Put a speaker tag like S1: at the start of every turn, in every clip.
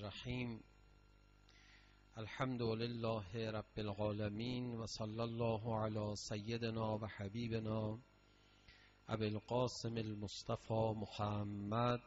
S1: الرحیم. الحمد لله رب العالمین و صلی الله علی سیدنا و حبیبنا ابی القاسم المصطفى محمد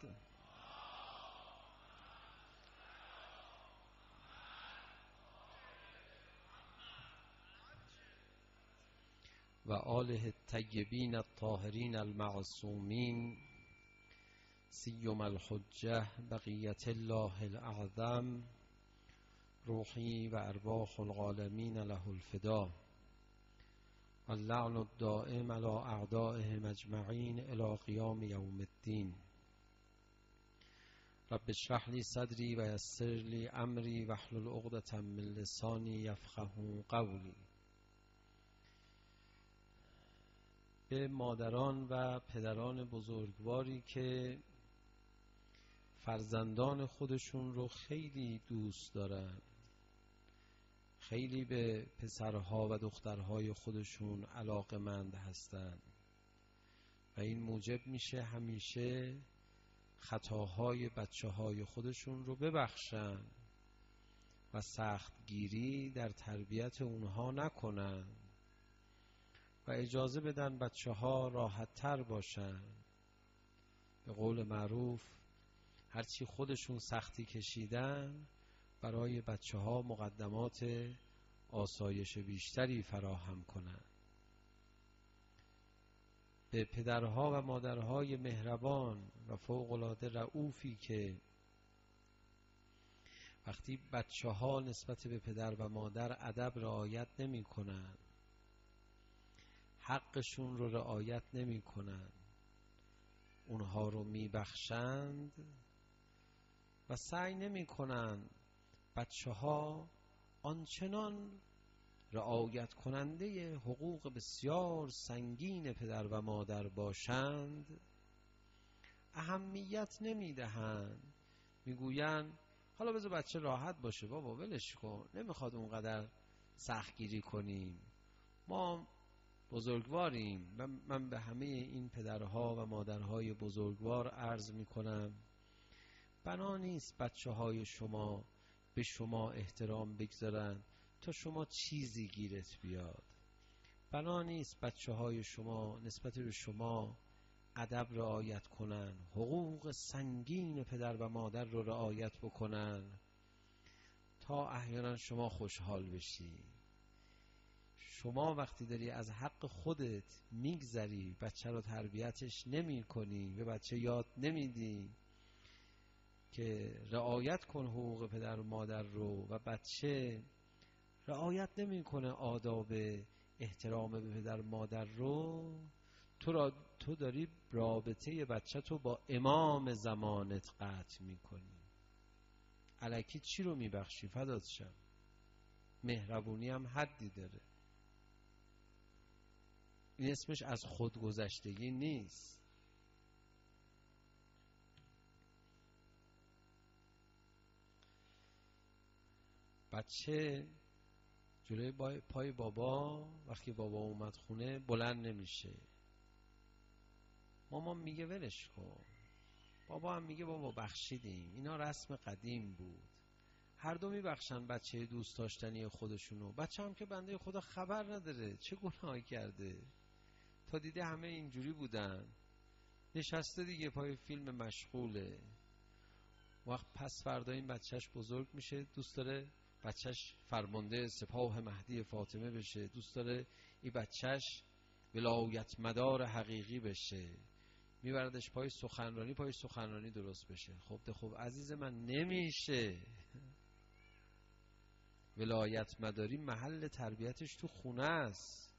S1: و آله الطیبین الطاهرین المعصومین سیما الحجة بقیت الله الاعظم روحی و ارواح العالمین له الفدا و اللعن الدائم علی اعدائهم اجمعین الی قیام یوم الدین. رب اشرح لی صدری و یسر لی امری واحلل عقدة من لسانی یفقهوا قولی. به مادران و پدران بزرگواری که فرزندان خودشون رو خیلی دوست دارن، خیلی به پسرها و دخترهای خودشون علاقمند هستن و این موجب میشه همیشه خطاهای بچه‌های خودشون رو ببخشن و سختگیری در تربیت اونها نکنن و اجازه بدن بچه‌ها راحت تر باشن. به قول معروف هرچی خودشون سختی کشیدن برای بچه‌ها مقدمات آسایش بیشتری فراهم کنن. به پدرها و مادرهای مهربان و فوق‌العاده رئوفی که وقتی بچه‌ها نسبت به پدر و مادر ادب رعایت نمی‌کنن، حقشون رو رعایت نمی‌کنن، اونها رو میبخشند و سعی نمی‌کنن بچه‌ها آنچنان رعایت کننده حقوق بسیار سنگین پدر و مادر باشند، اهمیت نمیدهند. میگوین حالا بذار بچه راحت باشه، بابا ولش کن، نمیخواد اونقدر سختگیری کنیم، ما بزرگواریم. من به همه این پدرها و مادرهای بزرگوار عرض میکنم بنا نیست بچه های شما به شما احترام بگذارن تا شما چیزی گیرت بیاد. بنا نیست بچه های شما نسبت به شما ادب رعایت کنن، حقوق سنگین پدر و مادر رو رعایت بکنن تا احیانا شما خوشحال بشی. شما وقتی داری از حق خودت میگذری، بچه رو تربیتش نمی کنی، به بچه یاد نمیدی که رعایت کن حقوق پدر و مادر رو و بچه رعایت نمی کنه آداب احترام به پدر و مادر رو، تو داری رابطه بچه تو با امام زمانت قطع می کنی. الکی چی رو می بخشی فدات شم؟ مهربونی هم حدی داره. این اسمش از خودگذشتگی نیست. بچه جلوی پای بابا وقتی بابا اومد خونه بلند نمیشه. مامان میگه ولش کن، بابا هم میگه بابا بخشیدیم، اینا رسم قدیم بود. هر دو میبخشن بچه دوست داشتنی خودشونو. بچه هم که بنده خدا خبر نداره چه گناهی کرده، تا دیده همه اینجوری بودن، نشسته دیگه پای فیلم مشغوله. وقت پس فردا این بچهش بزرگ میشه، دوست داره بچهش فرمانده سپاه مهدی فاطمه بشه، دوست داره این بچهش ولایت مدار حقیقی بشه، میبردش پای سخنرانی درست بشه. خب عزیز من نمیشه. ولایت مداری محل تربیتش تو خونه است.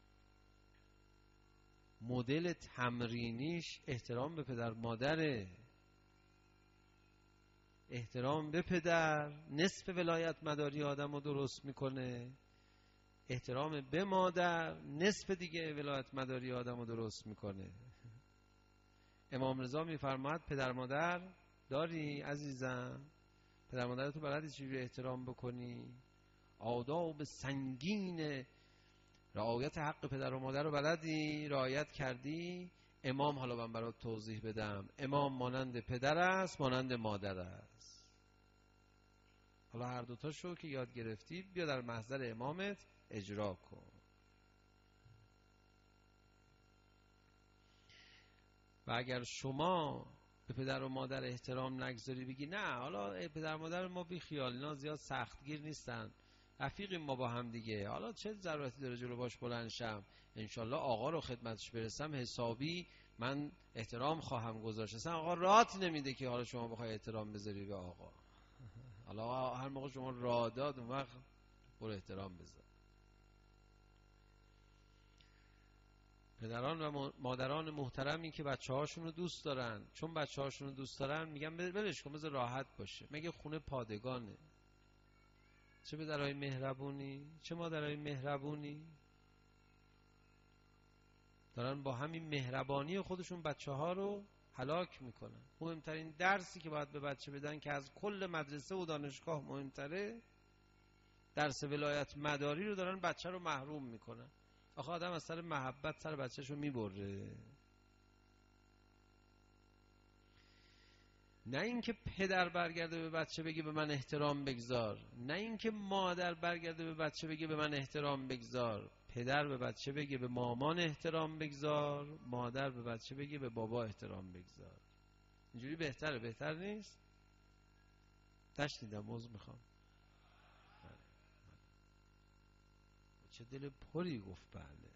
S1: مدل تمرینیش احترام به پدر مادره. احترام به پدر نصف ولایت مداری آدم رو درست میکنه، احترام به مادر نصف دیگه ولایت مداری آدم رو درست میکنه. امام رضا میفرماد پدر مادر داری عزیزم؟ پدر مادر تو بلدی چجوری احترام بکنی؟ آداب سنگین رعایت حق پدر و مادر رو بلدی؟ رعایت کردی؟ امام حالا من برات توضیح بدم. امام مانند پدر است، مانند مادر است. حالا هر دوتاشو که یاد گرفتی بیا در محضر امامت اجرا کن. و اگر شما به پدر و مادر احترام نگذاری، بگی نه حالا پدر و مادر ما بی خیال، اینا زیاد سختگیر نیستن، رفیقیم ما با هم دیگه، حالا چه ضرورتی داره جلو باش بلند شم، انشالله آقا رو خدمتش برسم حسابی من احترام خواهم گذاشت. اصلا آقا رات نمیده که حالا شما بخوای احترام بذاری به آقا. حالا هر موقع شما راه داد اون وقت برو احترام بذار. پدران و مادران محترمی که بچه هاشون رو دوست دارن، چون بچه هاشون رو دوست دارن میگن ولش کن بذار راحت باشه، مگه خونه پادگانه؟ چه پدرای مهربونی، چه مادرای مهربونی، دارن با همین مهربانی خودشون بچه ها رو هلاک میکنن. مهمترین درسی که باید به بچه بدن که از کل مدرسه و دانشگاه مهمتره، درس ولایت مداری رو دارن بچه رو محروم میکنن. آخه آدم از سر محبت سر بچه‌شو میبره، نه اینکه پدر برگرده به بچه بگه به من احترام بگذار، نه اینکه مادر برگرده به بچه بگه به من احترام بگذار. پدر به بچه بگه به مامان احترام بگذار، مادر به بچه بگه به بابا احترام بگذار. اینجوری بهتره؟ بهتر نیست؟ تشنیدم موضوع میخوام. چه دل پری گفت بله.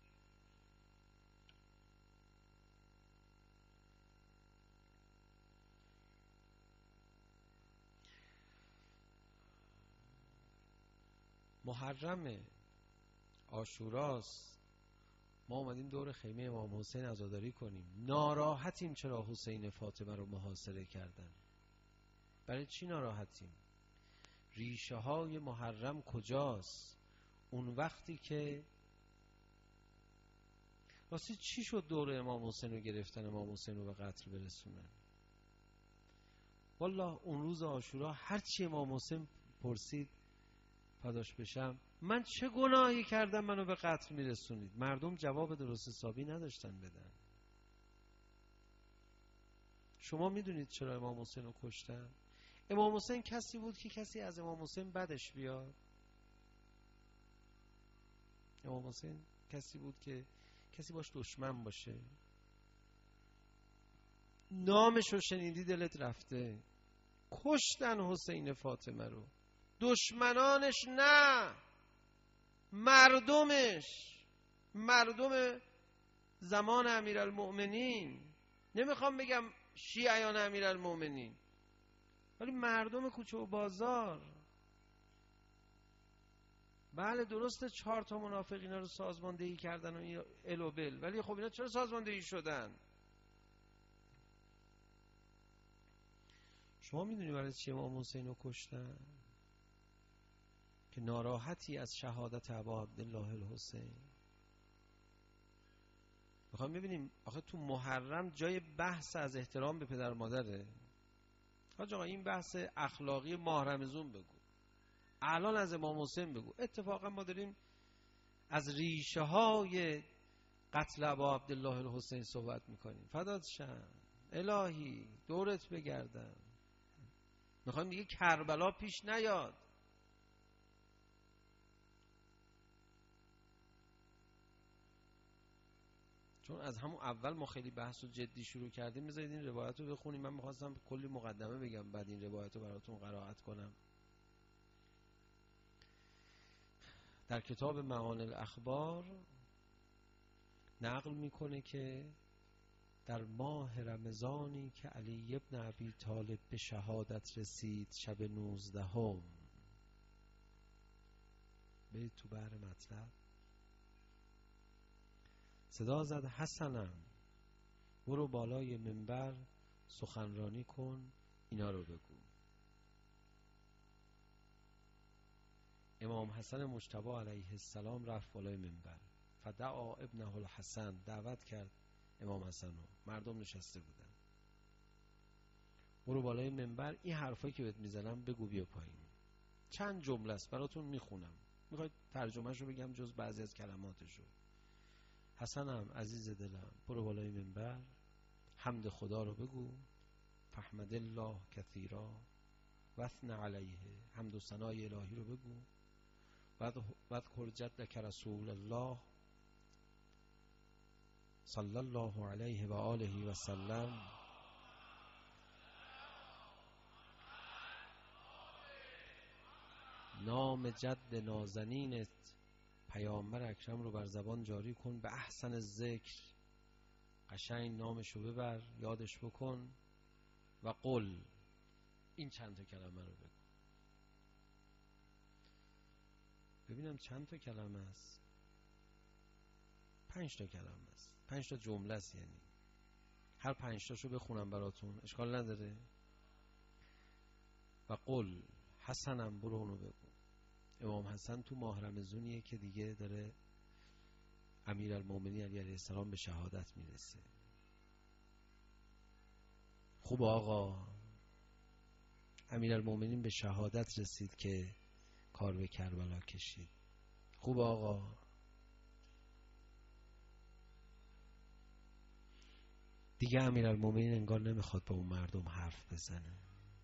S1: محرم عاشوراست، ما اومدیم دور خیمه امام حسین عزاداری کنیم، ناراحتیم چرا حسین فاطمه رو محاصره کردن. برای چی ناراحتیم؟ ریشه های محرم کجاست؟ اون وقتی که راستی چی شد دور امام حسین رو گرفتن، امام حسین رو به قتل برسونن؟ والله اون روز عاشورا هرچی امام حسین پرسید فداش بشم من چه گناهی کردم منو به قتل میرسونید، مردم جواب درست حسابی نداشتن بدن. شما میدونید چرا امام حسین رو کشتن؟ امام حسین کسی بود که کسی از امام حسین بدش بیاد؟ امام حسین کسی بود که کسی باش دشمن باشه؟ نامش رو شنیدی دلت رفته. کشتن حسین فاطمه رو، دشمنانش نه، مردمش، مردم زمان امیرالمؤمنین، نمیخوام بگم شیعیان امیرالمؤمنین، ولی مردم کوچه و بازار. بله درسته 4 تا منافق اینا رو سازماندهی کردن و الوبل، ولی خب اینا چرا سازماندهی شدن؟ شما میدونی برای چی امام حسین رو کشتن؟ که ناراحتی از شهادت ابا عبدالله الحسین. میخوام ببینیم آخه تو محرم جای بحث از احترام به پدر مادره؟ حاج آقا این بحث اخلاقی ماه رمضان بگو، الان از امام حسین بگو. اتفاقا ما داریم از ریشه های قتل ابا عبدالله الحسین صحبت میکنیم. فدات شم الهی دورت بگردم. میخوایم دیگه کربلا پیش نیاد. چون از همون اول ما خیلی بحث و جدی شروع کردیم. بذارید این روایت رو بخونیم. من میخواستم کلی مقدمه بگم بعد این روایت رو براتون قرائت کنم. در کتاب معانی الاخبار نقل میکنه که در ماه رمضانی که علی ابن ابی طالب به شهادت رسید، شب 19 برید تو بحر مطلب، صدا زد حسنم برو بالای منبر سخنرانی کن، اینا رو بگو. امام حسن مجتبی علیه السلام رفت بالای منبر، فدعا ابنه الحسن، دعوت کرد امام حسن رو، مردم نشسته بودن. برو بالای منبر این حرفایی که بهت میزنم بگو بیا پایین. چند جمله است براتون میخونم، میخواید ترجمهش رو بگم جز بعضی از کلماتش رو. حسنم عزیز دلم برو بالای منبر حمد خدا رو بگو، فحمد الله کثیرا، وثن علیه، حمد و ثنای الهی رو بگو. واذکر جدک رسول الله صلی الله علیه و آله و سلم. نام جد نازنینت پیامبر اکرم رو بر زبان جاری کن، به احسن ذکر، قشنگ نامشو ببر، یادش بکن. و قل، این چند تا کلمه رو بگو. ببینم چند تا کلمه است. 5 تا کلمه است، 5 تا جمله است. یعنی هر 5 تاشو بخونم براتون، اشکال نداره. و قل، حسنم برو اونو بگو. امام حسن تو ماه رمضانیه که دیگه داره امیرالمومنین علیه السلام به شهادت میرسه. خوب آقا، امیرالمومنین به شهادت رسید که کار به کربلا کشید. خوب آقا. دیگه امیرالمومنین انگار نمیخواد با اون مردم حرف بزنه.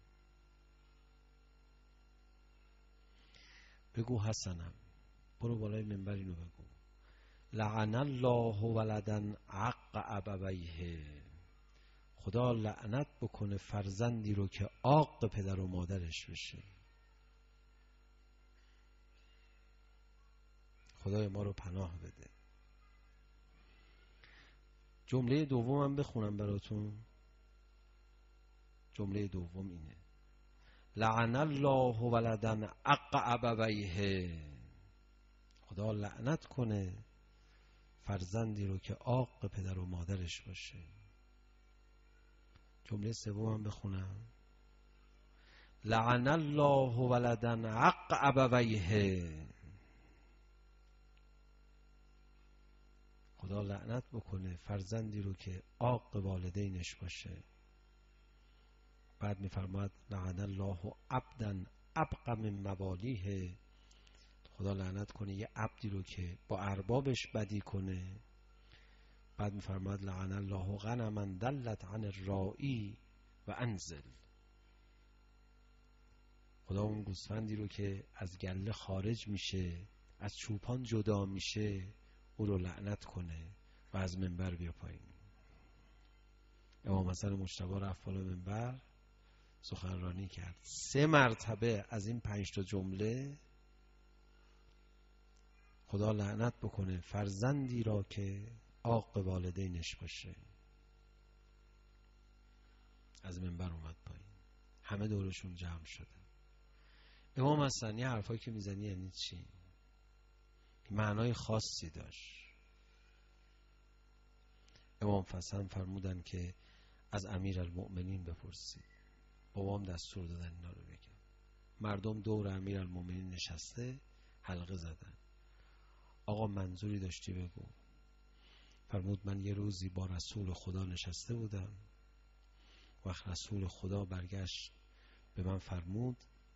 S1: بگو حسنم، برو بالای منبر اینو بگو. لعن الله ولدن عق ابویه، خدا لعنت بکنه فرزندی رو که عاق پدر و مادرش بشه. خدای ما رو پناه بده. جمله دومم بخونم براتون. جمله دوم اینه: لعن الله ولدن عق ابویه، خدا لعنت کنه فرزندی رو که عاق پدر و مادرش باشه. جمله سومم بخونم: لعن الله ولدن عق ابویه، خدا لعنت بکنه فرزندی رو که عاق والدینش باشه. بعد میفرماید لعن الله عبدا ابق من موالیه، خدا لعنت کنه یه عبدی رو که با اربابش بدی کنه. بعد میفرماید لعن الله غنما دلت عن الراعی و انزل، خدا اون گوسفندی رو که از گله خارج میشه، از چوپان جدا میشه، او رو لعنت کنه و از منبر بیا پایین. امام حسن مجتبی رفت بالا منبر، سخنرانی کرد. 3 مرتبه از این 5 تا جمله خدا لعنت بکنه فرزندی را که عاق والدینش باشه. از منبر اومد پایین، همه دورشون جمع شدن. امام حسن یه حرفایی که میزنی یعنی چی؟ معنای خاصی داشت. امام حسن فرمودن که از امیرالمؤمنین بپرسید. بابام دستور دادن اینا رو بگم. مردم دور امیرالمؤمنین نشسته حلقه زدن. آقا منظوری داشتی بگو. فرمود من یه روزی با رسول خدا نشسته بودم، وقت رسول خدا برگشت به من فرمود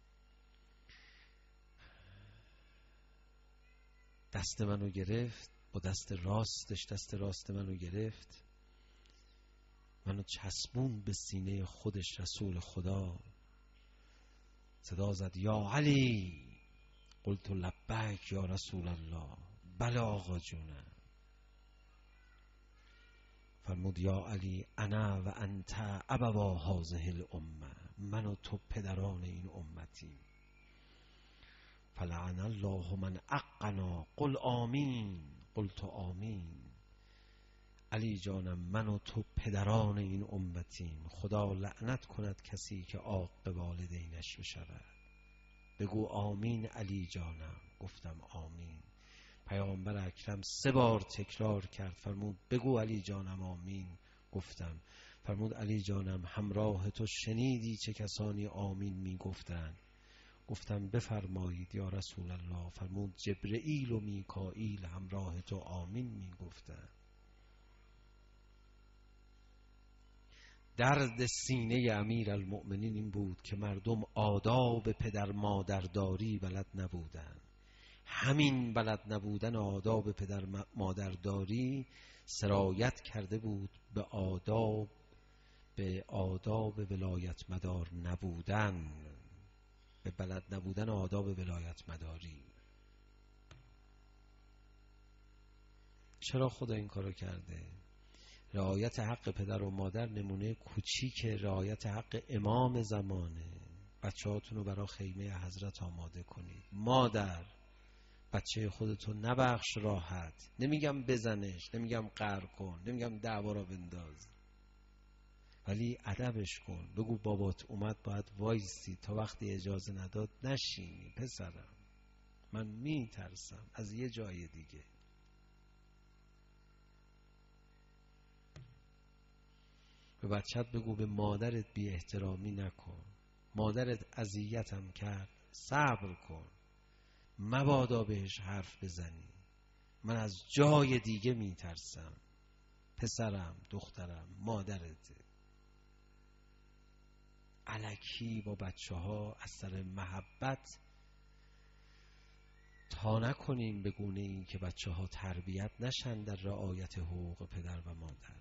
S1: دست منو گرفت، با دست راست منو گرفت، منو چسبون به سینه خودش. رسول خدا صدا زد یا علی، قلت لبیک یا رسول الله. بله آقا جونم. فرمود یا علی انا و انت ابوا هذه الامه، من و تو پدران این امتی. فلعن الله من عقنا قل آمین، قلت آمین. علی جانم من و تو پدران این امتیم، خدا لعنت کند کسی که عاق والدینش بشود. بگو آمین علی جانم. گفتم آمین. پیامبر اکرم 3 بار تکرار کرد، فرمود بگو علی جانم آمین. گفتم. فرمود علی جانم همراه تو شنیدی چه کسانی آمین می گفتن؟ گفتم بفرمایید یا رسول الله. فرمود جبرئیل و میکائیل همراه تو آمین می گفتن. درد سینه امیرالمؤمنین این بود که مردم آداب پدر مادرداری بلد نبودن. همین بلد نبودن آداب پدر مادرداری سرایت کرده بود به آداب ولایت مدار نبودن. به بلد نبودن آداب ولایت مداری. چرا خدا این کارو کرده؟ رعایت حق پدر و مادر نمونه کوچیک رعایت حق امام زمانه. بچه‌هاتون رو برای خیمه حضرت آماده کنید. مادر، بچه خودتو نبخش راحت. نمیگم بزنش، نمیگم قهر کن، نمیگم دعوا را بنداز، ولی ادبش کن. بگو بابات اومد باید وایسی، تا وقتی اجازه نداد نشینی. پسرم من میترسم از یه جای دیگه. به بچت بگو به مادرت بی احترامی نکن. مادرت اذیتم کرد، صبر کن، مبادا بهش حرف بزنی. من از جای دیگه میترسم. پسرم، دخترم، مادرت. الکی با بچه ها از سر محبت تا نکنیم به گونه ای که بچه ها تربیت نشن در رعایت حقوق پدر و مادر.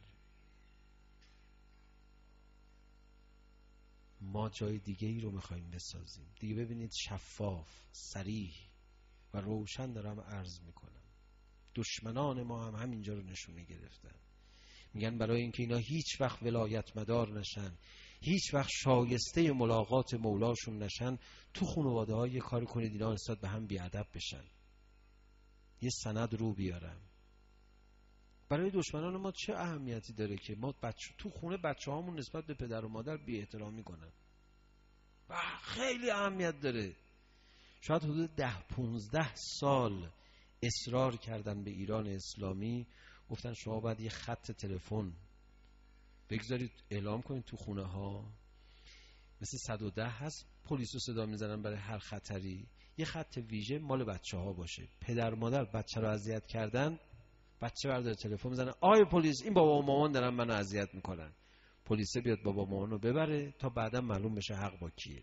S1: ما جای دیگه ای رو میخوایم بسازیم. دیگه ببینید شفاف، صریح و روشن دارم عرض میکنم. دشمنان ما هم همینجا رو نشونه گرفتن. میگن برای اینکه اینا هیچ وقت ولایت مدار نشن، هیچ وقت شایسته ملاقات مولاشون نشن، تو خانواده ها یه کاری کنید اینا نسبت به هم بیادب بشن. یه سند رو بیارم. برای دشمنان ما چه اهمیتی داره که ما تو خونه بچه هامون نسبت به پدر و مادر بی احترامی کنن؟ خیلی اهمیت داره. شاید حدود 10-15 سال اصرار کردن به ایران اسلامی، گفتن شما باید یه خط تلفن بگذارید اعلام کنید تو خونه ها، مثل 110 هست، پلیسو صدا میزنن برای هر خطری، یه خط ویژه مال بچه ها باشه. پدر مادر بچه رو اذیت کردن، بچه برداره تلفن میزنه آی پلیس، این بابا و مامان دارن منو اذیت میکنن. پلیس بیاد بابا و مامانو ببره تا بعدا معلوم بشه حق با کیه.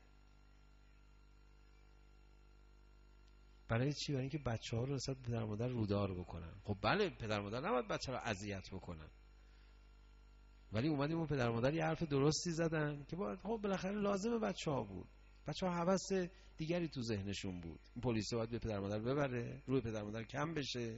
S1: برای چی؟ برای اینکه بچه‌ها رو نسبت به پدر مادر رودار بکنن. خب بله، پدر مادر نباید بچه رو اذیت بکنن، ولی اومدیم اون پدر مادر یه حرف درستی زدن که باید خب بالاخره لازمه بچه‌ها بود. بچه‌ها هوس دیگری تو ذهنشون بود. این پلیس باید به پدر مادر ببره، روی پدر مادر کم بشه.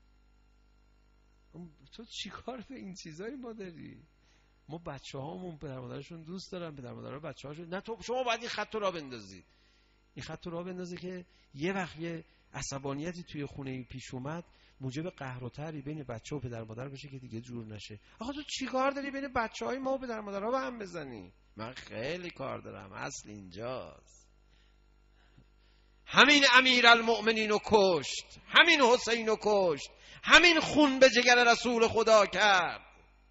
S1: تو چیکار به این چیزایی ما داری؟ ما بچه‌هامون پدر مادرشون دوست دارن، پدر مادرها بچه‌هاشون نه. تو شما باید این خط رو راه بندازید. این خط رو راه بندازه که یه وقت یه عصبانیتی توی خونه پیش اومد موجب قهر و طری بین بچه و پدر مادر بشه که دیگه جور نشه. آخه تو چی کار داری بین بچه‌های ما و پدر مادرها به هم بزنی؟ من خیلی کار دارم، اصل اینجاست. همین امیرالمؤمنین رو کشت، همین حسین رو کشت، همین خون به جگر رسول خدا کرد.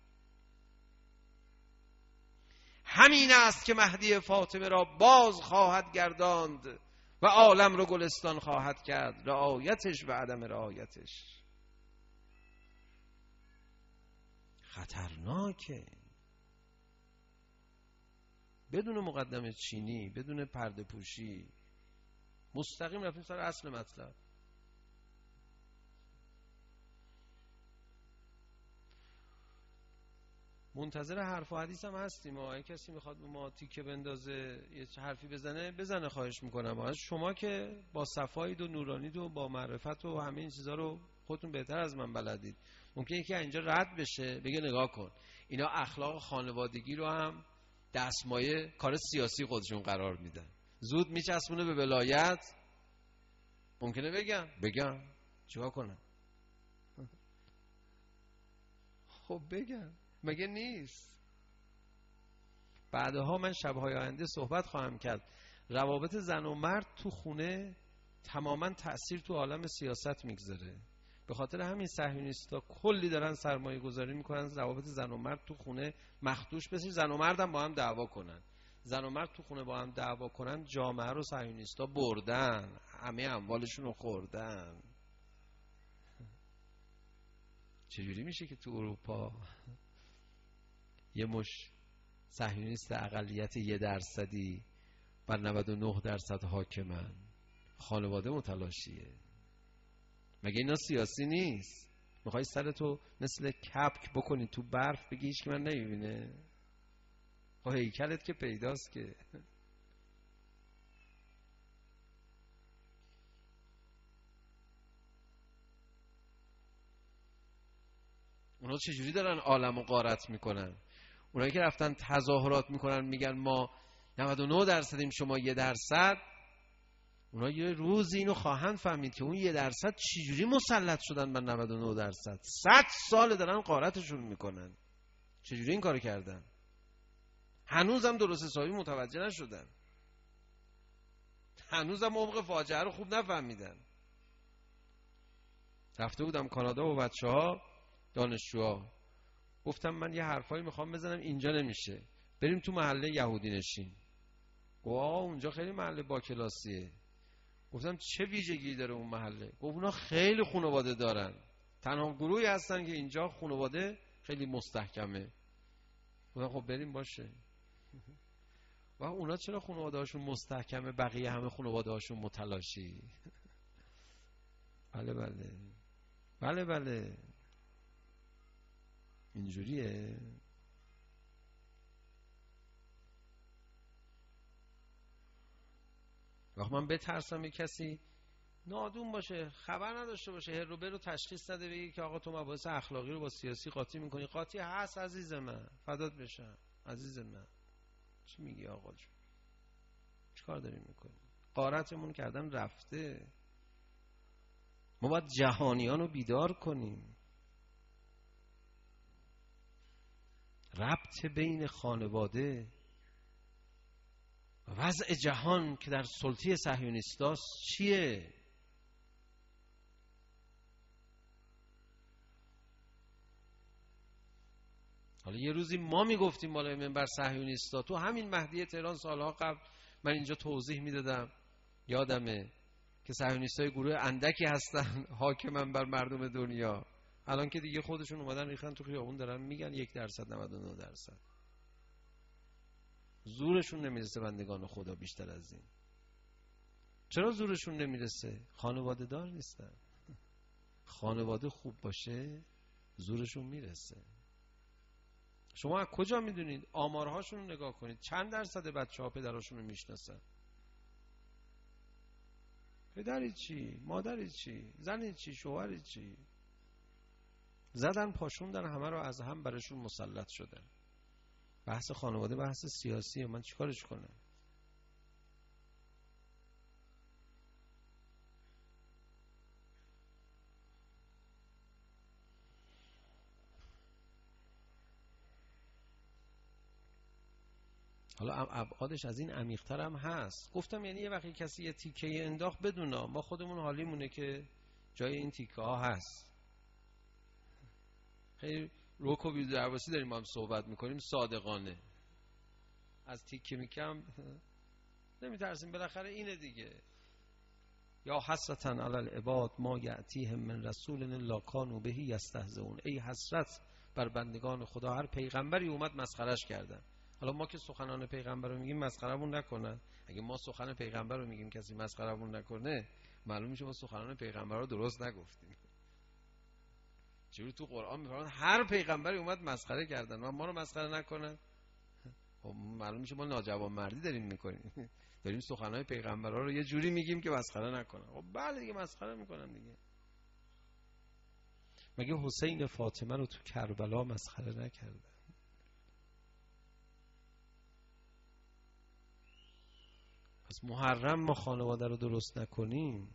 S1: همین است که مهدی فاطمه را باز خواهد گرداند و عالم رو گلستان خواهد کرد. رعایتش و عدم رعایتش خطرناکه. بدون مقدمه چینی، بدون پرده پوشی، مستقیم رفتیم سر اصل مطلب. منتظر حرف و حدیث هم هستیم. اگه کسی میخواد به ما تیکه بندازه، یه حرفی بزنه، خواهش میکنم. از شما که با صفایید و نورانید و با معرفت و همه این چیزا رو خودتون بهتر از من بلدید. ممکنه که اینجا رد بشه بگه نگاه کن اینا اخلاق خانوادگی رو هم دستمایه کار سیاسی خودشون قرار میدن، زود میچسبونه به ولایت. ممکنه بگم چیکار کنم؟ خب بگم، مگه نیست؟ بعدها من شب‌های آینده صحبت خواهم کرد. روابط زن و مرد تو خونه تماما تأثیر تو عالم سیاست میگذاره. به خاطر همین صهیونیست‌ها کلی دارن سرمایه گذاری میکنن روابط زن و مرد تو خونه مخدوش بشه. زن و مرد هم با هم دعوا کنن. زن و مرد تو خونه با هم دعوا کنن، جامعه رو صهیونیست‌ها بردن، همه اموالشون رو خوردن. چجوری میشه که تو اروپا یه مش صهیونیست اقلیت 1% بر 99% حاکمن؟ خانواده متلاشیه. مگه اینا سیاسی نیست؟ میخوای سرتو مثل کپک بکنی تو برف بگی هیچ که من نمیبینه؟ خب هیکلت که پیداست که. اونا چجوری دارن عالمو غارت میکنن؟ اونایی که رفتن تظاهرات میکنن میگن ما 99% شما 1%، اونا یه روزی اینو خواهند فهمید که اون 1% چجوری مسلط شدن بر 99%. 100 سال دارن غارتشون میکنن. چجوری این کارو کردن؟ هنوزم درست حسابی متوجه نشدن. هنوزم عمق فاجعه رو خوب نفهمیدن. رفته بودم کانادا و بچه‌ها دانشجوها، گفتم من یه حرفایی میخوام بزنم اینجا نمیشه، بریم تو محله یهودی نشین. گفت آقا اونجا خیلی محله با کلاسیه. گفتم چه ویژگی داره اون محله؟ گفت اونا خیلی خانواده دارن، تنها گروهی هستن که اینجا خانواده خیلی مستحکمه. گفتم خب بریم باشه. و اونا چرا خانواده هاشون مستحکمه بقیه همه خانواده هاشون متلاشی؟ بله بله بله بله اینجوریه. وقتی من بترسم یک کسی نادون باشه، خبر نداشته باشه، هر رو برو تشخیص نده، بگی که آقا تو مباحث اخلاقی رو با سیاسی قاطی میکنی. قاطی هست عزیز من، فدات بشم عزیز من. چی میگی آقا جون؟ چی کار داریم میکنی؟ غارتمون کردن رفته. ما باید جهانیان رو بیدار کنیم. ربط بین خانواده و وضع جهان که در سلطه صهیونیستاست چیه؟ حالا یه روزی ما میگفتیم بالای منبر صهیونیستا، تو همین مهدی تهران سالها قبل من اینجا توضیح میدادم، یادمه که صهیونیستای گروه اندکی هستن حاکمن بر مردم دنیا. الان که دیگه خودشون اومدن ریختن تو خیابون دارن میگن 1% 99%. زورشون نمیرسه بندگان خدا بیشتر از این. چرا زورشون نمیرسه؟ خانواده دار نیستن. خانواده خوب باشه زورشون میرسه. شما از کجا میدونید؟ آمارهاشون رو نگاه کنید، چند درصد بچه‌ها پدراشون رو میشناسن؟ پدری چی؟ مادری چی؟ زنی چی؟ شوهری چی؟ زدن پاشوندن همه رو از هم برشون مسلط شدن. بحث خانواده بحث سیاسیه، من چیکارش کنم؟ حالا ابعادش از این عمیق‌تر هم هست. گفتم یعنی یه وقتی کسی یه تیکه انداخت بدونه ما خودمون حالیمونه که جای این تیکه ها هست. خیلی روک و بی‌درواسی داریم هم صحبت میکنیم، صادقانه. از تیکه میکم نمیترسیم، بالاخره اینه دیگه. یا حسرتاً علی العباد ما یأتیهم من رسول الا کانوا به یستهزئون. ای حسرت بر بندگان خدا، هر پیغمبری اومد مسخرهش کردن. حالا ما که سخنان پیغمبر رو میگیم مسخرهمون نکنن. اگه ما سخن پیغمبر رو میگیم کسی مسخرهمون نکنه، معلوم میشه ما سخنان پیغمبر رو درست نگفتیم. چجوری تو قرآن میفرماد هر پیغمبری اومد مسخره کردن و ما رو مسخره نکنن؟ خب معلوم میشه ما ناجوانمردی داریم میکنیم. داریم سخنان پیغمبرها رو یه جوری میگیم که مسخره نکنن. خب بله دیگه مسخره میکنن دیگه. مگه حسین فاطمه رو تو کربلا مسخره نکردن؟ پس محرم ما خانواده رو درست نکنیم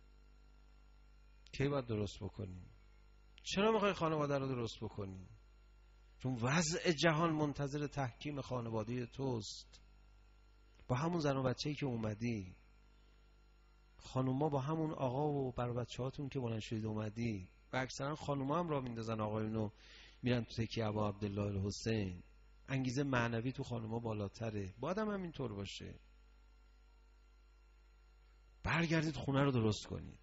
S1: کی باید درست بکنیم؟ چرا میخوای خانواده رو درست بکنیم؟ چون وضع جهان منتظر تحکیم خانواده توست. با همون زن و بچه‌ای که اومدی، خانوما با همون آقا و بر بچه‌هاتون که بلند شدید اومدی، و اکثرا خانوما هم را میندازن آقایونو میرن تو تکیه ابا عبدالله الحسین. انگیزه معنوی تو خانوما بالاتره. باید هم همینطور باشه. برگردید خونه رو درست کنید.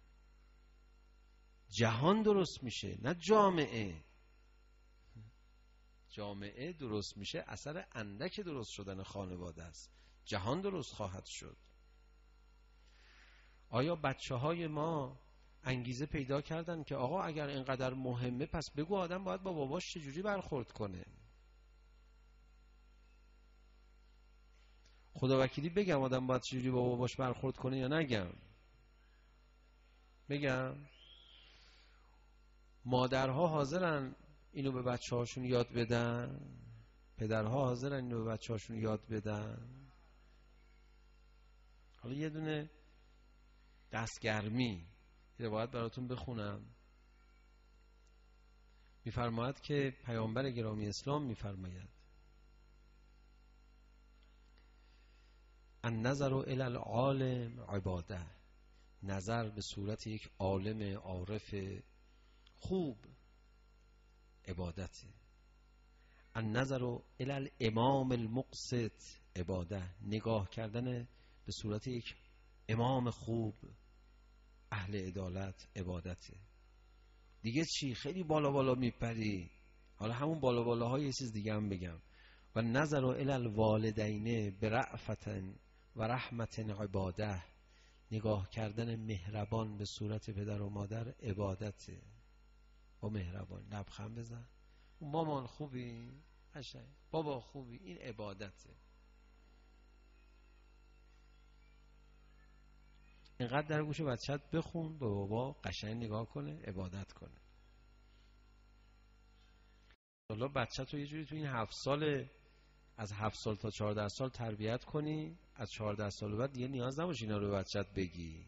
S1: جهان درست میشه نه جامعه. جامعه درست میشه اثر اندک درست شدن خانواده است. جهان درست خواهد شد. آیا بچه های ما انگیزه پیدا کردن که آقا اگر اینقدر مهمه پس بگو آدم باید با باباش چجوری برخورد کنه؟ خدا وکیلی بگم آدم باید چجوری با باباش برخورد کنه یا نگم؟ بگم. مادرها حاضرن اینو به بچه هاشون یاد بدن؟ پدرها حاضرن اینو به بچه هاشون یاد بدن؟ حالا یه دونه دستگرمی روایت براتون بخونم. میفرماید که پیامبر گرامی اسلام میفرماید النظر الی العالم عباده، نظر به صورت یک عالم عارف خوب عبادته. النظر الی الامام المقسط عباده، نگاه کردن به صورت یک امام خوب اهل عدالت عبادته. دیگه چی؟ خیلی بالا بالا میپری. حالا همون بالا بالاهای یه چیز دیگه هم بگم. و نظر الی الوالدین برأفت و رحمت عباده، نگاه کردن مهربان به صورت پدر و مادر عبادته. با مهربان لبخند بزن، مامان خوبی؟ قشنگ. بابا خوبی؟ این عبادته. اینقدر در گوش بچه‌ت بخون، به بابا قشنگ نگاه کنه، عبادت کنه. حالا بچه‌تو یه جوری تو این 7 سال، از 7 سال تا 14 سال تربیت کنی، از 14 سال بعد دیگه نیاز نباشه اینا رو به بچه‌ت بگی.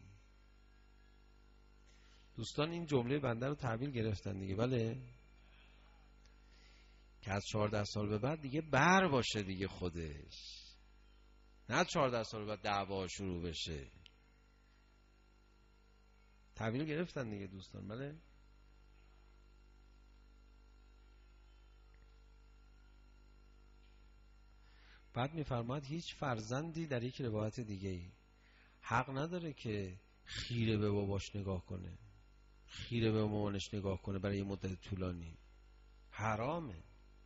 S1: دوستان این جمله بنده رو تحویل گرفتن دیگه، بله؟ که از 14 سال به بعد دیگه بر باشه دیگه خودش، نه 14 سال بعد دعوا شروع بشه. تحویل گرفتن دیگه دوستان، بله؟ بعد میفرماید هیچ فرزندی در یک روایت دیگه ای حق نداره که خیره به باباش نگاه کنه، خیره به مامانش نگاه کنه برای یه مدت طولانی. حرامه.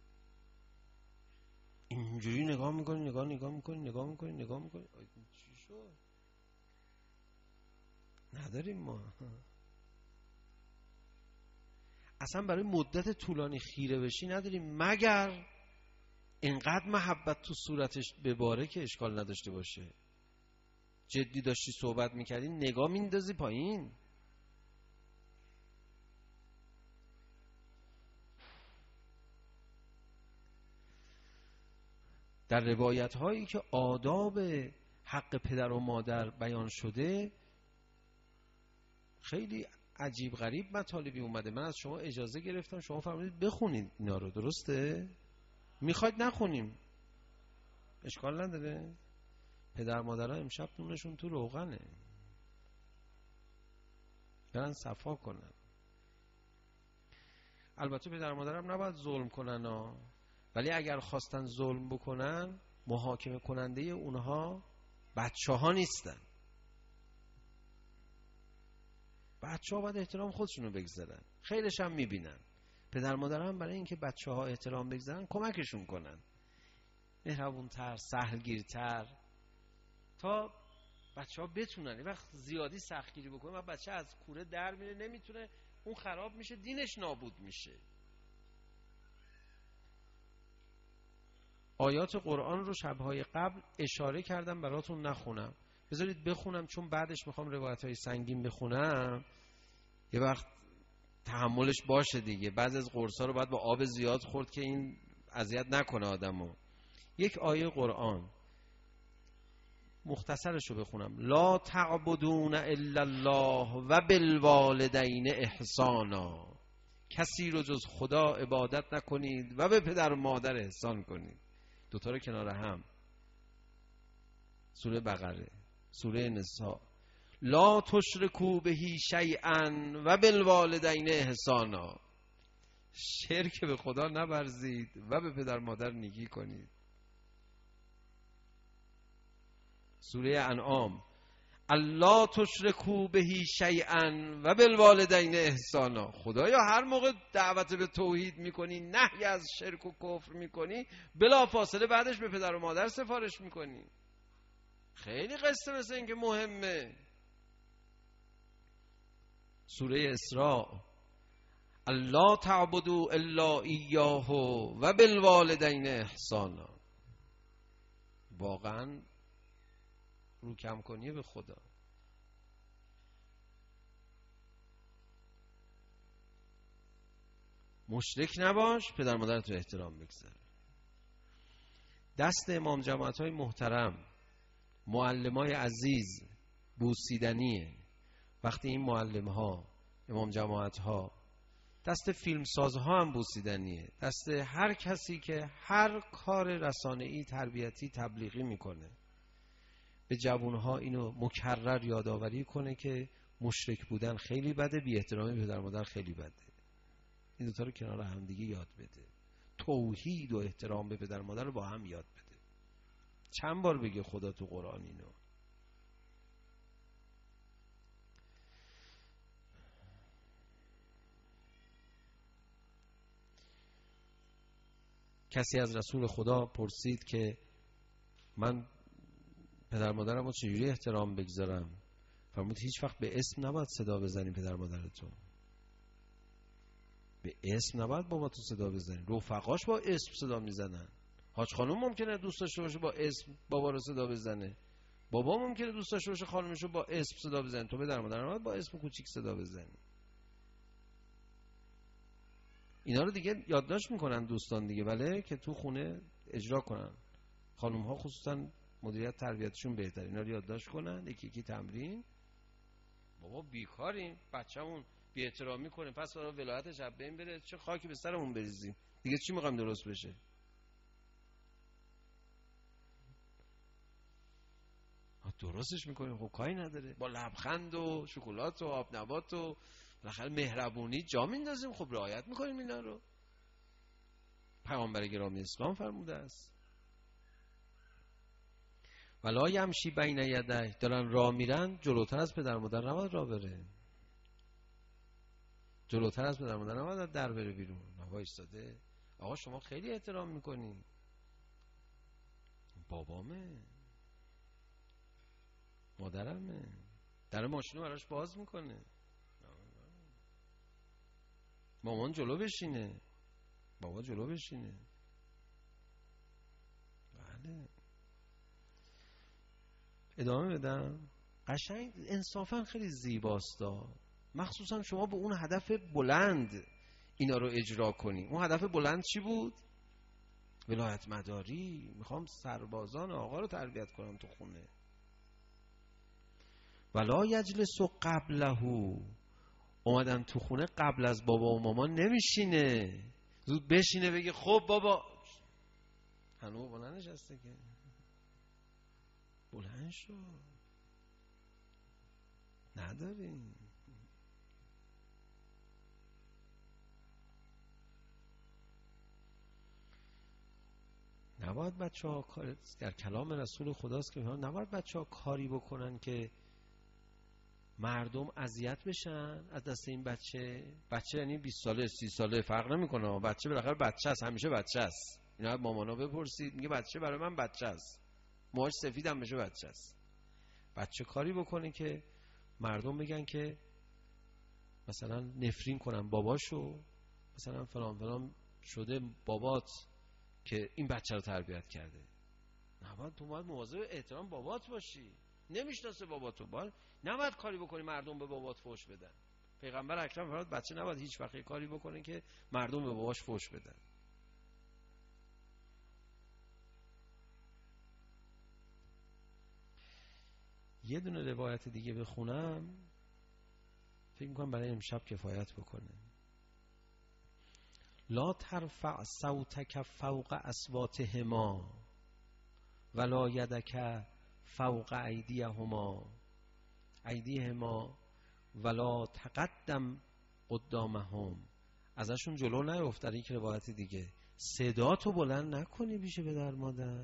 S1: اینجوری نگاه میکنی، نگاه میکنی. چی شد؟ نداریم ما. اصلا برای مدت طولانی خیره بشی نداریم، مگر اینقدر محبت تو صورتش بباره که اشکال نداشته باشه. جدی داشتی صحبت میکردی نگاه میندازی پایین. در روایت هایی که آداب حق پدر و مادر بیان شده خیلی عجیب غریب مطالبی اومده. من از شما اجازه گرفتم، شما فرمودید بخونید اینا رو، درسته؟ میخواید نخونیم اشکال نداره. پدر مادرها امشب نونشون تو روغنه، برن صفا کنن. البته پدر مادرم نباید ظلم کنن ها، ولی اگر خواستن ظلم بکنن محاکمه کننده اونها بچه ها نیستن. بچه ها باید احترام خودشونو بگذارن، خیرش هم میبینن. پدر مادر هم برای اینکه بچه ها احترام بگذارن کمکشون کنن، مهربونتر، سهلگیرتر، تا بچه ها بتونن. یه وقت زیادی سختگیری بکنه و بچه از کوره در میره، نمیتونه، اون خراب میشه، دینش نابود میشه. آیات قرآن رو شبهای قبل اشاره کردم براتون نخونم، بذارید بخونم چون بعدش میخوام روایت‌های سنگین بخونم، یه وقت تحملش باشه دیگه. بعضی از قرصا رو باید با آب زیاد خورد که این اذیت نکنه آدمو. یک آیه قرآن مختصرش رو بخونم. لا تعبدون الا الله و بالوالدین احسانا، کسی رو جز خدا عبادت نکنید و به پدر و مادر احسان کنید. دوتا رو کنار هم. سوره بقره، سوره نساء. لا تشرکوا به شیئا و بالوالدین احسانا، شرک به خدا نورزید و به پدر مادر نیکی کنید. سوره انعام. الا تشرکوا به شیئا و بالوالدین احسانا، خدایا هر موقع دعوت به توحید میکنی، نهی از شرک و کفر میکنی، بلا فاصله بعدش به پدر و مادر سفارش میکنی. خیلی قصه مثل این که مهمه. سوره اسراء. الا تعبدوا الا ایاه و بالوالدین احسانا، واقعا رو کم کنی به خدا. مشرک نباش، پدر مادرت رو احترام بگذار. دست امام جماعت های محترم، معلمای عزیز بوسیدنیه. وقتی این معلم ها، امام جماعت ها، دست فیلمسازها هم بوسیدنیه. دست هر کسی که هر کار رسانه‌ای، تربیتی، تبلیغی میکنه، به جوانها اینو مکرر یادآوری کنه که مشرک بودن خیلی بده، بی احترامی پدر مادر خیلی بده. این دوتا رو کنار هم دیگه یاد بده. توحید و احترام به پدر مادر رو با هم یاد بده. چند بار بگه خدا تو قرآن اینو. کسی از رسول خدا پرسید که من پدر مادرم رو چجوری احترام بگذارم؟ فرمود هیچ وقت به اسم نباید صدا بزنی پدر مادرتو. به اسم نباید بابا تو صدا بزنی. رفقاش با اسم صدا میزنن. حاج خانم ممکنه دوست داشته باشه با اسم بابا رو صدا بزنه. بابا ممکنه دوست داشته باشه خانمش رو با اسم صدا بزنه. تو پدر مادر نباید با اسم کوچیک صدا بزنی. اینا رو دیگه یادداشت میکنن دوستان دیگه، ولی که تو خونه اجرا کنن. خانم ها خصوصا مدیریت تربیتشون بهتره. اینا رو یادداشت کنن، یکی یکی تمرین. بابا بیکاریم، بچه‌مون بی احترامی کنه، پس برای ولایتش از بین بره، چه خاکی به سرمون بریزیم دیگه. چی می‌خوایم درست بشه؟ درستش میکنیم، خب کاری نداره، با لبخند و شکلات و آب نبات و بالاخره مهربونی جا میندازیم. خب رعایت میکنیم اینا رو. پیامبر گرامی اسلام فرموده است ولا یمشی بین یدیه، دارن راه میرن جلوتر از پدر مادر نباید راه بره. جلوتر از پدر مادر نباید در بره بیرون. وایساده آقا شما خیلی احترام میکنی، بابامه، مادرمه، در ماشینو براش باز میکنه، مامان جلو بشینه، بابا جلو بشینه. بله. ادامه بدم. قشنگ انصافا خیلی زیباستا، مخصوصا شما به اون هدف بلند اینا رو اجرا کنی. اون هدف بلند چی بود؟ ولایت مداری. میخوام سربازان آقا رو تربیت کنم تو خونه. ولا یجلس قبله، اومدن تو خونه قبل از بابا و مامان نمیشینه، زود بشینه بگه خب بابا. هنوز بلند نشسته که بلند شو، نداریم. نباید بچه ها کار، در کلام رسول خداست که نباید بچه ها کاری بکنن که مردم اذیت بشن از دست این بچه. بچه یعنی 20 ساله 30 ساله فرق نمیکنه، بچه بالاخره بچه است، همیشه بچه است. اینا مامانا بپرسید، میگه بچه برای من بچه است، موهاش سفید هم بشه بچه است. بچه کاری بکنه که مردم بگن که مثلا نفرین کنن باباشو، مثلا فلان فلان شده بابات که این بچه رو تربیت کرده. نباید. تو باید مواظب احترام بابات باشی. نمیشناسه باباتو، باید نباید کاری بکنی مردم به بابات فحش بدن. پیغمبر اکرم فرمود بچه نباید هیچ وقت کاری بکنه که مردم به باباش فحش بدن. یه دونه روایت دیگه بخونم فکر میکنم برای امشب کفایت بکنه. لا ترفع صوتک فوق اصواتهما ولا یدک فوق ایدیهما ولا تقدم قدامهم. ازشون جلو نیفت. در یک روایت دیگه صدا تو بلند نکنی پیش پدر مادر.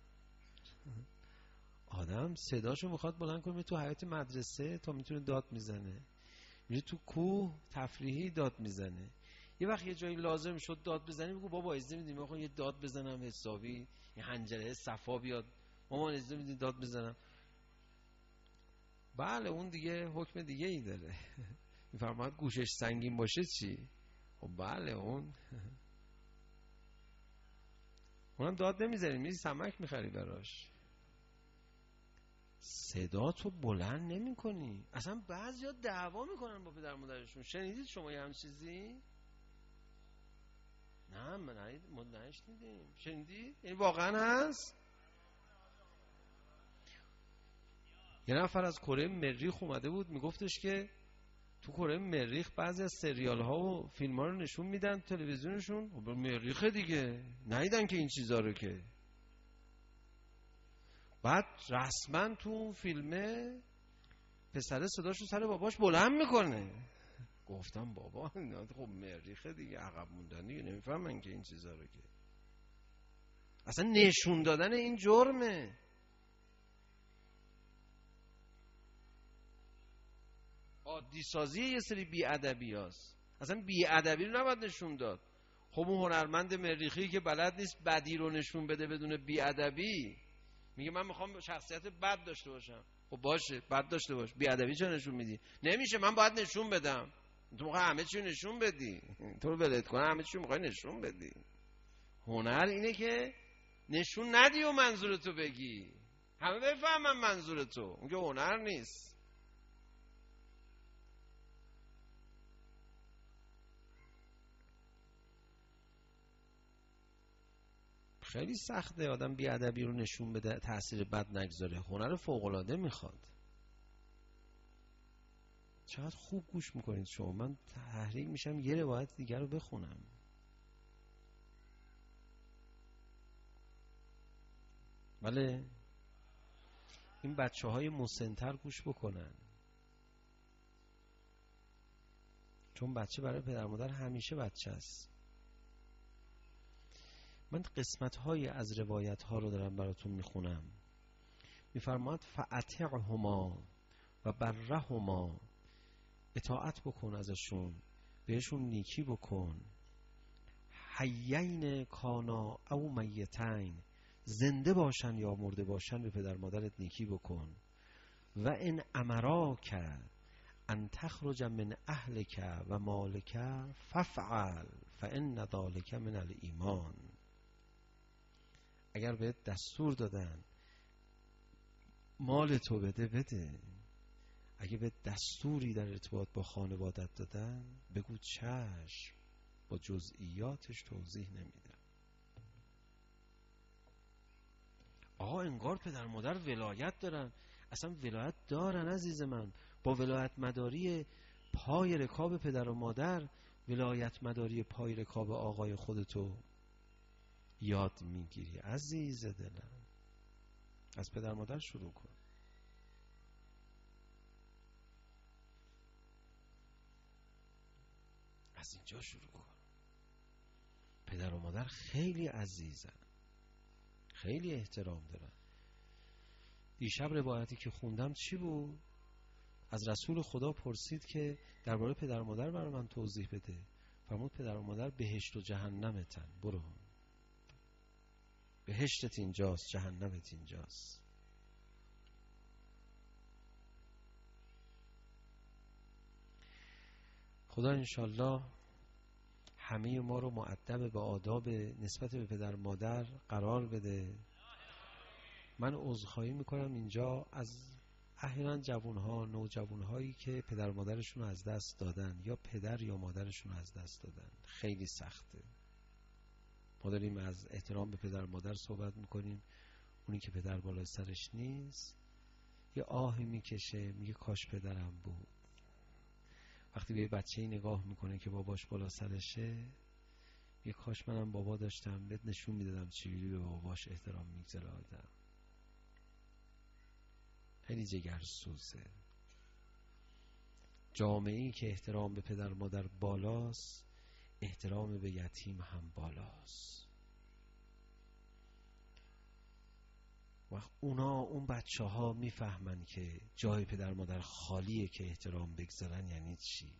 S1: آدم صداشو میخواد بلند کنه تو حیاط مدرسه تا میتونه داد میزنه، میره تو کوه تفریحی داد میزنه. یه وقت یه جایی لازم شد داد بزنی، بگو بابا اجازه میدی میخوام یه داد بزنم حسابی، یه حنجره صفا بیاد، مامان اجازه میدی داد بزنم. بله اون دیگه حکم دیگه ای داره. میفرماید گوشش سنگین باشه چی؟ خب بله اونم داد نمیزنی، میری سمک میخری براش. صدا تو بلند نمی کنی. اصلا بعضیا دعوا میکنن با پدر مادرشون. شنیدید شما یه هم چیزی؟ نه ما نشنیدیم. شنیدی؟ این واقعا هست؟ یه نفر از کره مریخ اومده بود میگفتش که تو کره مریخ بعضی از سریال ها و فیلم ها رو نشون میدن تلویزیونشون. خب مریخ دیگه ندیدن که این چیزا رو که. بعد رسما تو اون فیلمه پسره صداشو سر باباش بلند میکنه. گفتم بابا اینا خب مریخ دیگه، عقب موندن دیگه، نمیفهمن که این چیزا رو که. اصلا نشون دادن این جرمه. عادی سازی یه سری بی‌ادبی هست. اصلا بی‌ادبی رو نباید نشون داد. خب اون هنرمند مریخی که بلد نیست بدی رو نشون بده بدون بی‌ادبی، میگه من میخوام شخصیت بد داشته باشم. خب باشه بد داشته باش، بی‌ادبی چرا نشون میدی؟ نمیشه، من باید نشون بدم. تو میخوای همه چی نشون بدی، تو رو ولت کنه همه چی میخوای نشون بدی. هنر اینه که نشون ندی و منظورتو بگی، همه بفهمن منظورتو. اون که هنر نیست. خیلی سخته آدم بی‌ادبی رو نشون بده تأثیر بد نگذاره. هنر فوق‌العاده میخواد. چقدر خوب گوش میکنید شما. من تحریک میشم یه روایت دیگر رو بخونم. بله این بچه های مسن‌تر گوش بکنن، چون بچه برای پدر مادر همیشه بچه است. من قسمت های از روایت ها رو دارم براتون میخونم. میفرماد فاطعهما و برهما، اطاعت بکن ازشون، بهشون نیکی بکن. حیین کانا او میتین، زنده باشن یا مرده باشن به پدر مادرت نیکی بکن. و ان امراک ان تخرج من اهلک و مالک فافعل فان ذلک من الایمان. اگر بهت دستور دادن مال تو بده. اگه به دستوری در ارتباط با خانوادت دادن بگو چشم، با جزئیاتش توضیح نمیدم. آقا انگار پدر مادر ولایت دارن. اصلا ولایت دارن عزیز من. با ولایت مداری پای رکاب پدر و مادر ولایت مداری پای رکاب آقای خودتو یاد میگیری. عزیز دلم از پدر مادر شروع کن. از اینجا شروع کن. پدر و مادر خیلی عزیزن، خیلی احترام دارن. دیشب روایتی که خوندم چی بود؟ از رسول خدا پرسید که درباره پدر و مادر برای من توضیح بده. فرمود پدر و مادر بهشت و جهنمتن، برو بهشتت اینجاست جهنمت اینجاست. خدا انشالله همه ما رو مؤدب به آداب نسبت به پدر مادر قرار بده. من عذرخواهی میکنم اینجا از احیانا جوانها، نوجوانهایی که پدر مادرشون رو از دست دادن یا پدر یا مادرشون رو از دست دادن. خیلی سخته. ما داریم از احترام به پدر مادر صحبت میکنیم. اونی که پدر بالای سرش نیست یه آهی میکشه، میگه کاش پدرم بود. وقتی به یه بچه‌ای نگاه میکنه که باباش بالا سرشه، یه کاش منم بابا داشتم، بهت نشون میدادم چجوری به باباش احترام میگذاره آدم. خیلی جگرسوزه. جامعه‌ای که احترام به پدر مادر بالاست، احترام به یتیم هم بالاست. وقت اون بچه ها میفهمن که جای پدر مادر خالیه که احترام بگذارن یعنی چی.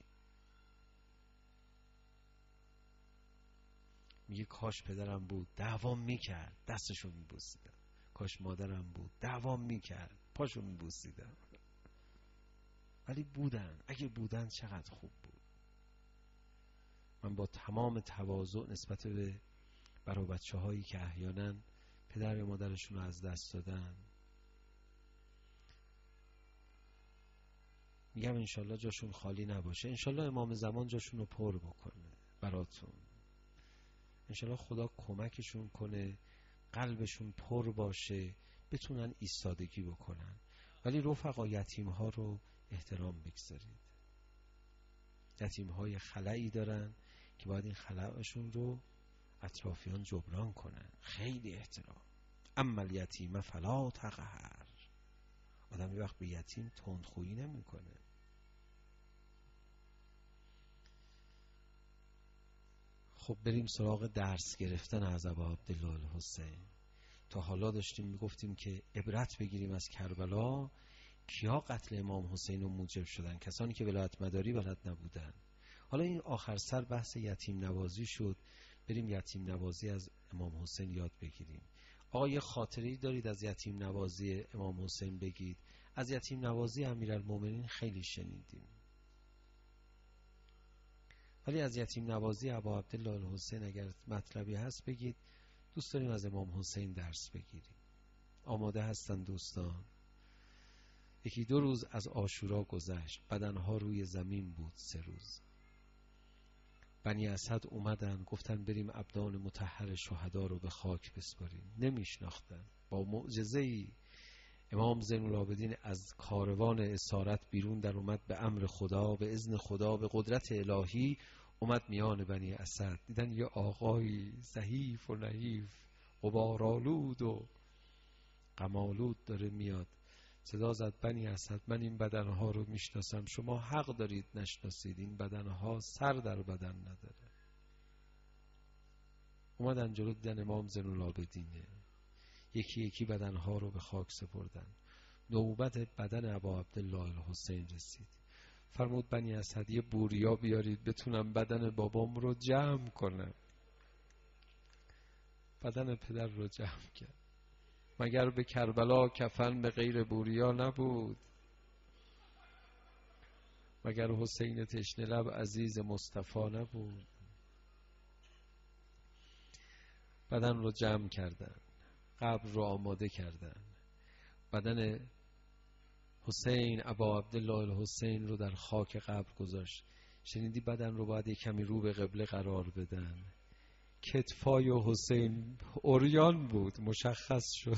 S1: میگه کاش پدرم بود دعوام میکرد دستشو میبوسیدم، کاش مادرم بود دعوام میکرد پاشو میبوسیدم. ولی بودن، اگه بودن چقدر خوب بود. من با تمام تواضع نسبت به برای بچه هایی که احیانا پدر و مادرشون رو از دست دادن میگم انشالله جاشون خالی نباشه. انشالله امام زمان جاشون رو پر بکنه براتون. انشالله خدا کمکشون کنه، قلبشون پر باشه، بتونن ایستادگی بکنن. ولی رفقا یتیم ها رو احترام بگذارید. یتیم های خلایی دارن که باید این خلاشون رو اطرافیان جبران کنن. خیلی احترام. اما الیتیم فلا تقهر. آدم یه وقت به یتیم تندخویی نمی کنه. خب بریم سراغ درس گرفتن از ابا عبدالله الحسین. تا حالا داشتیم میگفتیم که عبرت بگیریم از کربلا. کیا قتل امام حسین رو موجب شدن؟ کسانی که ولایت مداری بلد نبودن. حالا این آخر سر بحث یتیم نوازی شد، بریم یتیم نوازی از امام حسین یاد بگیریم. آقا یه خاطره‌ای دارید از یتیم نوازی امام حسین بگید؟ از یتیم نوازی امیرالمومنین خیلی شنیدیم، ولی از یتیم نوازی ابا عبدالله الحسین اگر مطلبی هست بگید. دوست داریم از امام حسین درس بگیریم. آماده هستن دوستان؟ یکی 2 روز از عاشورا گذشت، بدنها روی زمین بود 3 روز. بنی اسد اومدن گفتن بریم ابدان مطهر شهدا رو به خاک بسپاریم. نمیشناختن. با معجزه‌ای امام زین العابدین از کاروان اسارت بیرون در اومد، به امر خدا، به اذن خدا، به قدرت الهی اومد میان بنی اسد. دیدن یه آقایی ضعیف و نحیف، غبارآلود و غم‌آلود داره میاد. صدا زد بنی اسد من این بدنها رو میشناسم، شما حق دارید نشناسید، این بدنها سر در بدن نداره. اومدن جلو، دیدن امام زین العابدینه. یکی یکی بدنها رو به خاک سپردن. نوبت بدن ابا عبدالله الحسین رسید. فرمود بنی اسد یه بوریا بیارید بتونم بدن بابام رو جمع کنم. بدن پدر رو جمع کرد. مگر به کربلا کفن به غیر بوریا نبود؟ مگر حسین تشنه لب عزیز مصطفی نبود؟ بدن رو جمع کردن، قبر رو آماده کردن. بدن حسین ابا عبدالله الحسین رو در خاک قبر گذاشت. شنیدی بدن رو باید یک کمی رو به قبله قرار بدن. کتفای حسین عریان بود، مشخص شد.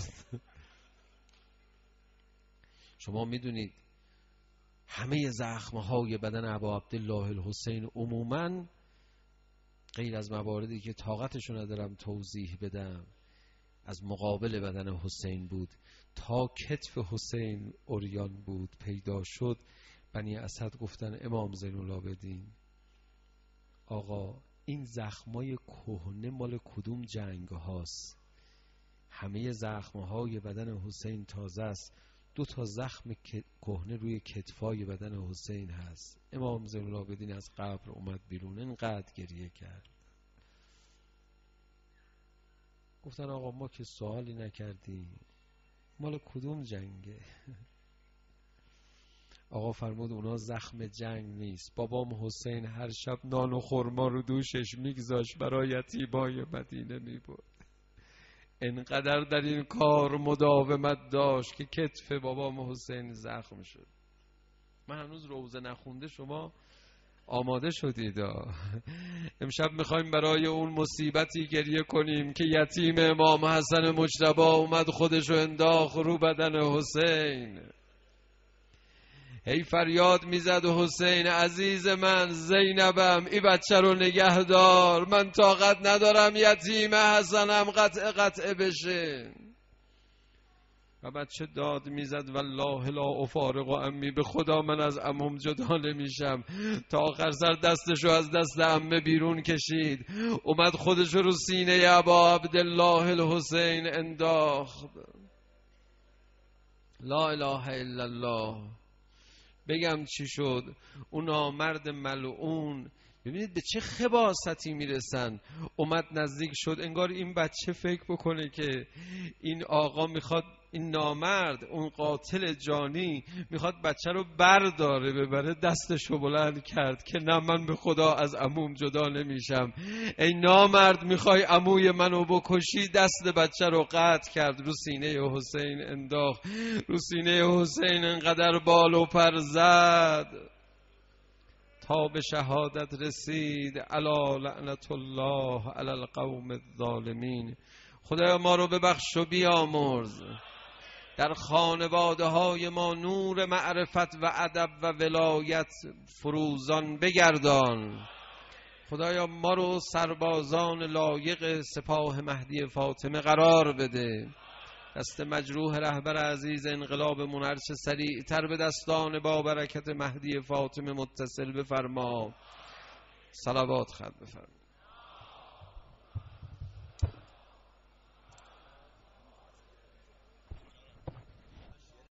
S1: شما میدونید همه زخمهای بدن ابا عبدالله الحسین عموماً، غیر از مواردی که طاقتشو ندارم توضیح بدم، از مقابل بدن حسین بود تا کتف حسین عریان بود. پیدا شد. بنی اسد گفتن امام زین العابدین آقا این زخمای کهنه مال کدوم جنگ هاست؟ همه زخمهای بدن حسین تازه است. 2 تا زخم کهنه روی کتفای بدن حسین هست. امام زین العابدین از قبر اومد بیرون، اینقدر گریه کرد. گفتن آقا ما که سوالی نکردیم، مال کدوم جنگه؟ آقا فرمود اونا زخم جنگ نیست. بابام حسین هر شب نان و خرما رو دوشش میگذاشت برای یتیمای مدینه میبرد. انقدر در این کار مداومت داشت که کتف بابام حسین زخم شد. من هنوز روزه نخونده، شما آماده شدید. امشب میخوایم برای اون مصیبتی گریه کنیم که یتیم امام حسن مجتبی اومد خودشو انداخت رو بدن حسین. هی فریاد میزد حسین عزیز من، زینبم این بچه رو نگه دار، من طاقت ندارم یتیم حسنم قطعه بشه. و بچه داد میزد والله لا افارق و امی، به خدا من از عموم جدا نمیشم. تا آخر سر دستشو از دست عمه بیرون کشید، اومد خودشو رو سینه ابا عبدالله الحسین انداخت. لا اله الا الله. بگم چی شد؟ اون نامرد ملعون، ببینید به چه خباثتی میرسن. اومد نزدیک شد، انگار این بچه فکر بکنه که این آقا میخواد، این نامرد اون قاتل جانی میخواد بچه رو برداره ببره. دستشو بلند کرد که نه من به خدا از عموم جدا نمیشم. ای نامرد میخوای عموی منو بکشی؟ دست بچه رو قطع کرد، رو سینه حسین انداخت. رو سینه حسین انقدر بال و پر زد تا به شهادت رسید. الا لعنت الله علی القوم الظالمین. خدایا ما رو ببخش و بیامرز، در خانواده های ما نور معرفت و ادب و ولایت فروزان بگردان. خدایا ما رو سربازان لایق سپاه مهدی فاطمه قرار بده. دست مجروح رهبر عزیز انقلابمون هرچه سریعتر به دستان با برکت مهدی فاطمه متصل بفرما. صلوات خط بفرما.